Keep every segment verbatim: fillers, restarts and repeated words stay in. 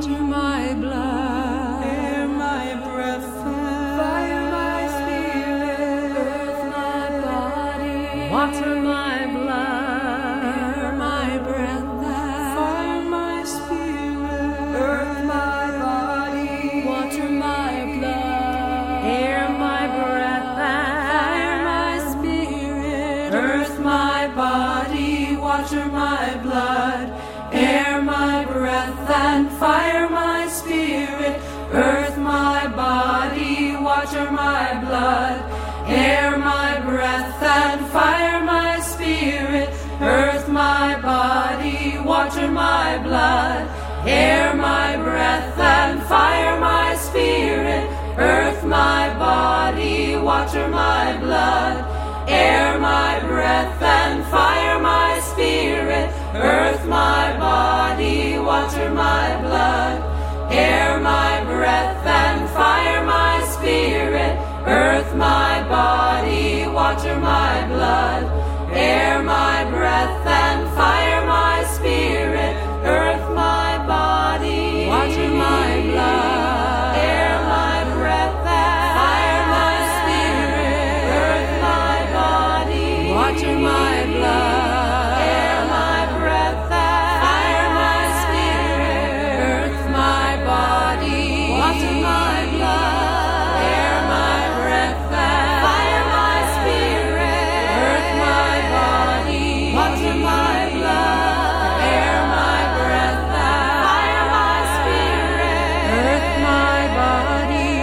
water my blood, air my breath, fire my spirit, earth my body, water my blood, air my breath, fire my spirit, earth my body, water my blood, air my breath, fire my spirit, earth my body, water my blood, air my breath and fire my spirit, earth my body, water my blood, air my breath and fire my spirit, earth my body, water my blood, air my breath and fire my spirit, earth my body, water my blood, air my breath and fire my spirit, earth my body, water my blood, air my breath and fire my spirit, earth my body, water my blood, air my breath and fire my spirit, earth my body, water my blood, air my breath and fire my spirit, earth my body, water my blood, air my breath and fire my spirit, earth my body, water my blood, air my breath and fire my spirit, earth my body, water my blood, air my breath and fire my spirit, earth my body,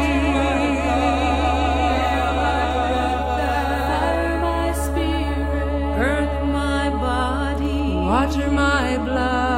fire my spirit, earth my body, water my blood.